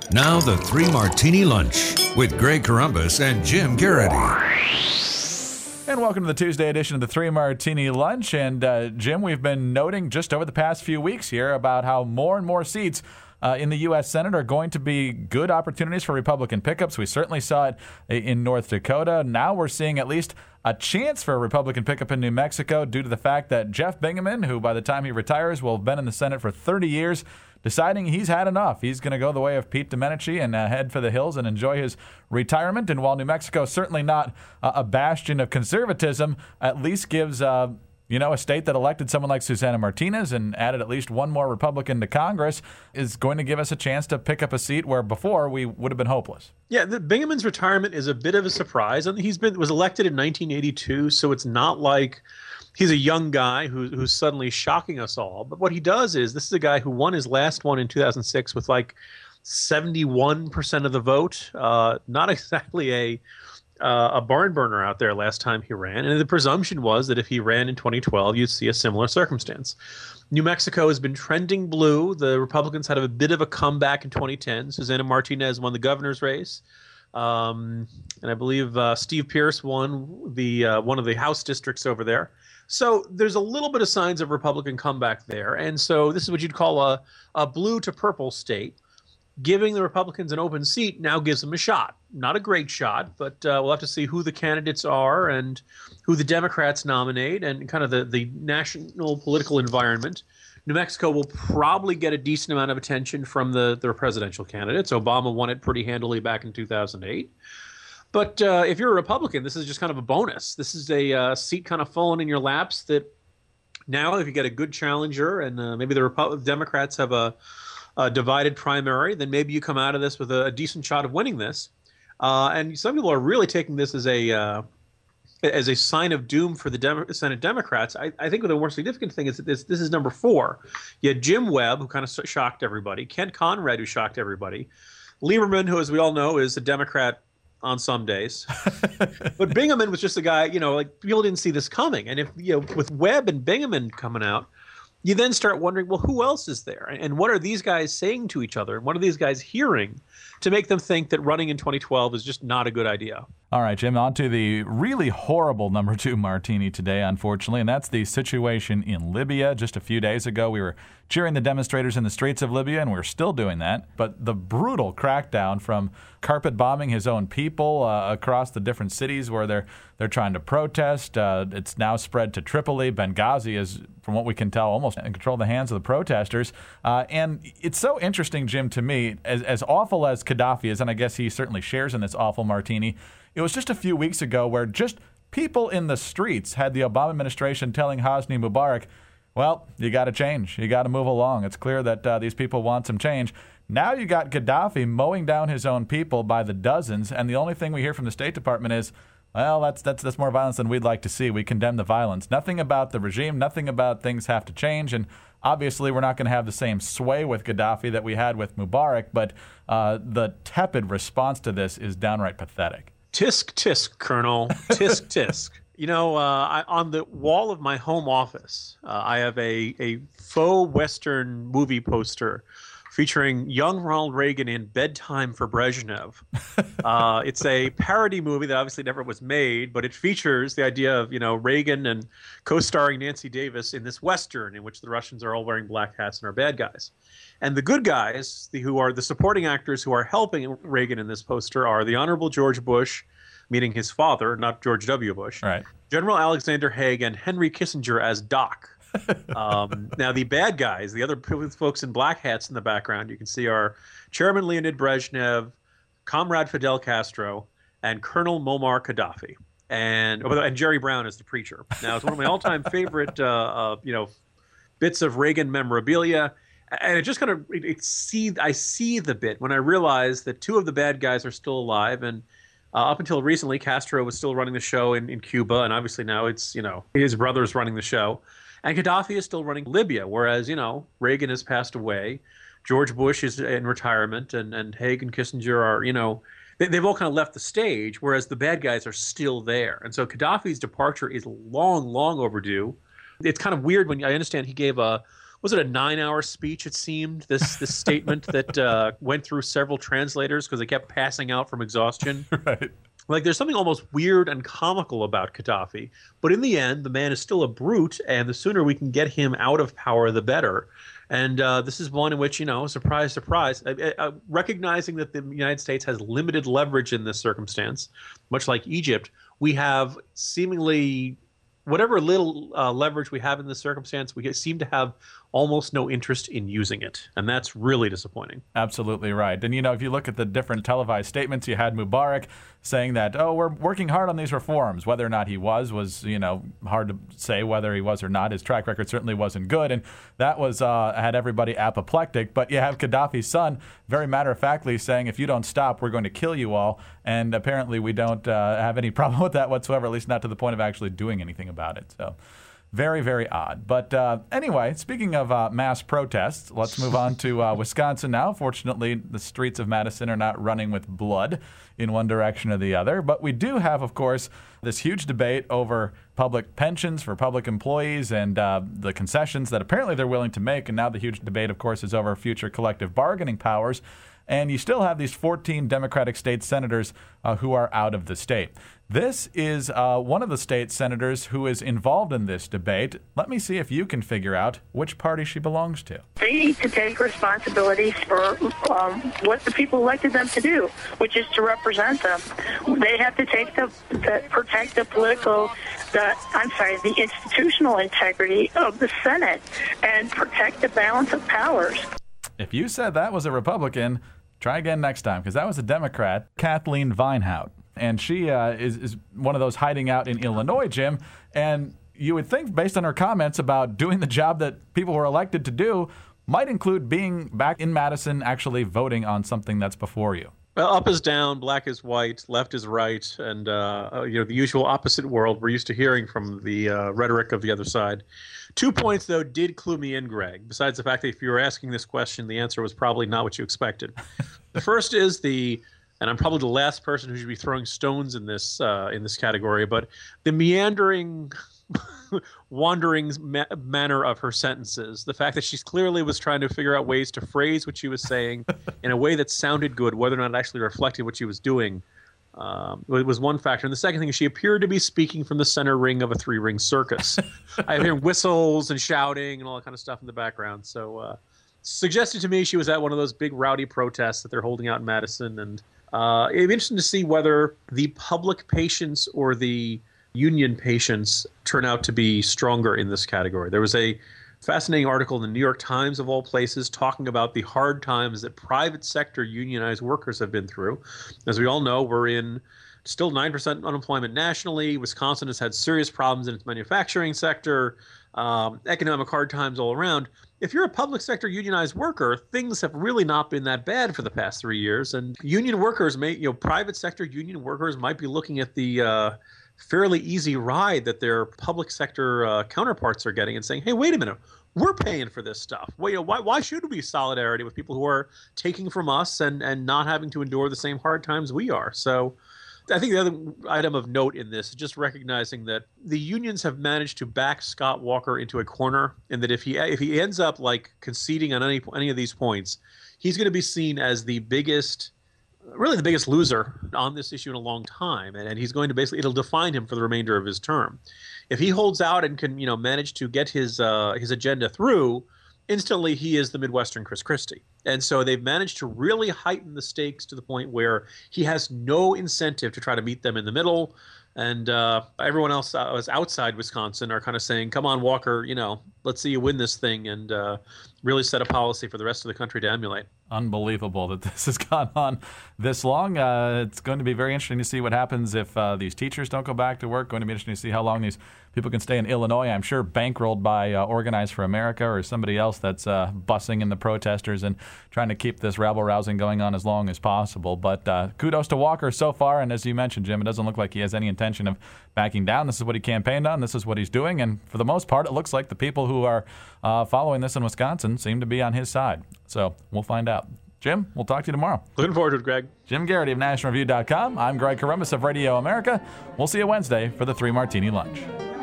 Now the Three Martini Lunch with Greg Corombos and Jim Garrity. And welcome to the Tuesday edition of the Three Martini Lunch. And Jim, we've been noting just over the past few weeks here about how more and more seats in the U.S. Senate are going to be good opportunities for Republican pickups. We certainly saw it in North Dakota. Now we're seeing at least a chance for a Republican pickup in New Mexico due to the fact that Jeff Bingaman, who by the time he retires will have been in the Senate for 30 years, deciding he's had enough. He's going to go the way of Pete Domenici and head for the hills and enjoy his retirement. And while New Mexico is certainly not a bastion of conservatism, at least gives a state that elected someone like Susana Martinez and added at least one more Republican to Congress is going to give us a chance to pick up a seat where before we would have been hopeless. Yeah, Bingaman's retirement is a bit of a surprise. And was elected in 1982, so it's not like he's a young guy who's suddenly shocking us all. But what he does is, this is a guy who won his last one in 2006 with like 71% of the vote. Not exactly a barn burner out there last time he ran. And the presumption was that if he ran in 2012, you'd see a similar circumstance. New Mexico has been trending blue. The Republicans had a bit of a comeback in 2010. Susana Martinez won the governor's race. And I believe Steve Pierce won the one of the House districts over there. So there's a little bit of signs of Republican comeback there. And so this is what you'd call a blue to purple state. Giving the Republicans an open seat now gives them a shot. Not a great shot, but we'll have to see who the candidates are and who the Democrats nominate and kind of the national political environment. New Mexico will probably get a decent amount of attention from the presidential candidates. Obama won it pretty handily back in 2008. But if you're a Republican, this is just kind of a bonus. This is a seat kind of falling in your laps that now if you get a good challenger and maybe the Democrats have a divided primary, then maybe you come out of this with a decent shot of winning this. And some people are really taking this as a sign of doom for the Senate Democrats. I think the more significant thing is that this is number 4. You had Jim Webb, who kind of shocked everybody, Kent Conrad, who shocked everybody, Lieberman, who, as we all know, is a Democrat on some days. But Bingaman was just a guy, like people didn't see this coming. And if, with Webb and Bingaman coming out, you then start wondering, well, who else is there? And what are these guys saying to each other? And what are these guys hearing to make them think that running in 2012 is just not a good idea? All right, Jim, on to the really horrible number 2 martini today, unfortunately, and that's the situation in Libya. Just a few days ago, we were cheering the demonstrators in the streets of Libya, and we're still doing that. But the brutal crackdown from carpet bombing his own people across the different cities where they're trying to protest. It's now spread to Tripoli. Benghazi is, from what we can tell, almost in control of the hands of the protesters. And it's so interesting, Jim, to me, as awful as Gaddafi is, and I guess he certainly shares in this awful martini, it was just a few weeks ago where just people in the streets had the Obama administration telling Hosni Mubarak, well, you got to change. You got to move along. It's clear that these people want some change. Now you got Gaddafi mowing down his own people by the dozens, and the only thing we hear from the State Department is, well, that's more violence than we'd like to see. We condemn the violence. Nothing about the regime, nothing about things have to change, and obviously we're not going to have the same sway with Gaddafi that we had with Mubarak, but the tepid response to this is downright pathetic. Tisk, tisk, Colonel. Tisk, tisk. On the wall of my home office, I have a faux Western movie poster featuring young Ronald Reagan in Bedtime for Brezhnev. It's a parody movie that obviously never was made, but it features the idea of, Reagan and co-starring Nancy Davis in this Western in which the Russians are all wearing black hats and are bad guys. And the good guys, who are the supporting actors who are helping Reagan in this poster, are the Honorable George Bush, meaning his father, not George W. Bush, right. General Alexander Haig, and Henry Kissinger as Doc. Now, the bad guys, the other folks in black hats in the background, you can see are Chairman Leonid Brezhnev, Comrade Fidel Castro, and Colonel Muammar Gaddafi. And Jerry Brown is the preacher. Now, it's one of my all-time favorite, bits of Reagan memorabilia. And it just kind of, I see the bit when I realize that 2 of the bad guys are still alive. And up until recently, Castro was still running the show in Cuba. And obviously now it's, his brother's running the show. And Gaddafi is still running Libya, whereas, Reagan has passed away. George Bush is in retirement, and Haig and Kissinger are, they've all kind of left the stage, whereas the bad guys are still there. And so Gaddafi's departure is long, long overdue. It's kind of weird when I understand he gave a was it a 9-hour speech? It seemed this statement that went through several translators because they kept passing out from exhaustion. Right. Like there's something almost weird and comical about Gaddafi, but in the end, the man is still a brute, and the sooner we can get him out of power, the better. And this is one in which, surprise, surprise, recognizing that the United States has limited leverage in this circumstance, much like Egypt, we have seemingly whatever little leverage we have in this circumstance, we seem to have almost no interest in using it. And that's really disappointing. Absolutely right. And, if you look at the different televised statements, you had Mubarak saying that, we're working hard on these reforms. Whether or not he was, hard to say whether he was or not. His track record certainly wasn't good. And that was had everybody apoplectic. But you have Gaddafi's son very matter-of-factly saying, if you don't stop, we're going to kill you all. And apparently we don't have any problem with that whatsoever, at least not to the point of actually doing anything about it. So very, very odd. But anyway, speaking of mass protests, let's move on to Wisconsin now. Fortunately, the streets of Madison are not running with blood in one direction or the other. But we do have, of course, this huge debate over public pensions for public employees and the concessions that apparently they're willing to make. And now the huge debate, of course, is over future collective bargaining powers. And you still have these 14 Democratic state senators who are out of the state. This is one of the state senators who is involved in this debate. Let me see if you can figure out which party she belongs to. They need to take responsibilities for what the people elected them to do, which is to represent them. They have to protect the institutional integrity of the Senate and protect the balance of powers. If you said that was a Republican, try again next time, because that was a Democrat, Kathleen Vinehout. And she is one of those hiding out in Illinois, Jim. And you would think, based on her comments about doing the job that people were elected to do, might include being back in Madison, actually voting on something that's before you. Well, up is down, black is white, left is right, and the usual opposite world we're used to hearing from the rhetoric of the other side. 2 points, though, did clue me in, Greg, besides the fact that if you were asking this question, the answer was probably not what you expected. The first is and I'm probably the last person who should be throwing stones in this category, but the meandering, wandering manner of her sentences, the fact that she clearly was trying to figure out ways to phrase what she was saying in a way that sounded good, whether or not it actually reflected what she was doing, was one factor. And the second thing is she appeared to be speaking from the center ring of a 3-ring circus. I hear whistles and shouting and all that kind of stuff in the background. So suggested to me she was at one of those big rowdy protests that they're holding out in Madison. And it'd be interesting to see whether the public patience or the union patience turn out to be stronger in this category. There was a fascinating article in the New York Times, of all places, talking about the hard times that private sector unionized workers have been through. As we all know, we're in still 9% unemployment nationally. Wisconsin has had serious problems in its manufacturing sector, economic hard times all around. If you're a public sector unionized worker, things have really not been that bad for the past 3 years. And union workers private sector union workers might be looking at the fairly easy ride that their public sector counterparts are getting and saying, hey, wait a minute, we're paying for this stuff. Well, why should we be solidarity with people who are taking from us and not having to endure the same hard times we are? So I think the other item of note in this is just recognizing that the unions have managed to back Scott Walker into a corner, and that if he ends up like conceding on any of these points, he's going to be seen as the biggest loser on this issue in a long time, and he's going to it'll define him for the remainder of his term. If he holds out and can manage to get his agenda through, instantly he is the Midwestern Chris Christie. And so they've managed to really heighten the stakes to the point where he has no incentive to try to meet them in the middle. And everyone else outside Wisconsin are kind of saying, come on, Walker, let's see you win this thing and really set a policy for the rest of the country to emulate. Unbelievable that this has gone on this long. It's going to be very interesting to see what happens if these teachers don't go back to work. Going to be interesting to see how long these people can stay in Illinois. I'm sure bankrolled by Organize for America or somebody else that's bussing in the protesters and trying to keep this rabble-rousing going on as long as possible. But kudos to Walker so far. And as you mentioned, Jim, it doesn't look like he has any intention of backing down. This is what he campaigned on. This is what he's doing. And for the most part, it looks like the people who are following this in Wisconsin seem to be on his side. So we'll find out. Jim, we'll talk to you tomorrow. Looking forward to it, Greg. Jim Garrity of NationalReview.com. I'm Greg Corombos of Radio America. We'll see you Wednesday for the 3 Martini Lunch.